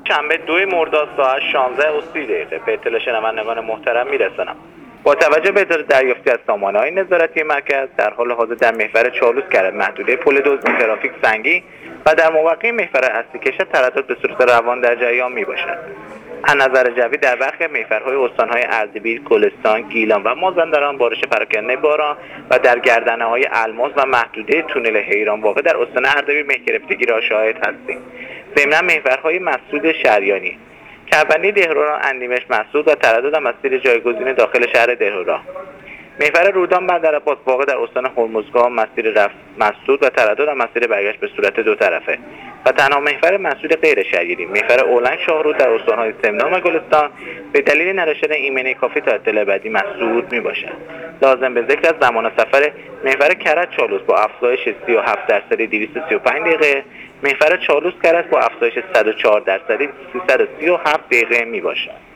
شنبه 2 مرداد ساعت 16:30 به اطلاع شنوندگان محترم میرسانم. با توجه به دریافتی از سامانه‌های نظارتی مرکز، در حال حاضر در محور چالوس کرد محدوده پل دزد ترافیک سنگی و در موقع محور اصلی کشد تردد به صورت روان در جریان میباشد. از نظر جوی در برخی محورهای استان‌های اردبیل، گلستان، گیلان و مازندران بارش پراکنده باران و در گردنه‌های الماس و محدوده تونل حیران واقع در استان اردبیل مه‌گرفتگی را شاهد هستیم. ضمن محورهای مسدود شریانی، کربندی دهروران، اندیمش مسدود و تردد مسیر جایگزین داخل شهر دهروران. محور رودان بندرعباس واقع در استان هرمزگان مسیر رفت مسدود و تردد مسیر برگشت به صورت دو طرفه و تنها محور مسدود غیر شهریاری محور اولنگ شاهرود در استان‌های سمنان و گلستان به دلیل نداشتن ایمنی کافی تا اطلاع بعدی مسدود میباشد. لازم به ذکر از زمان سفر محور کرج چالوس با افزایش 37% 235 دقیقه، محور چالوس کرج با افزایش 104% 337 دقیقه میباشد.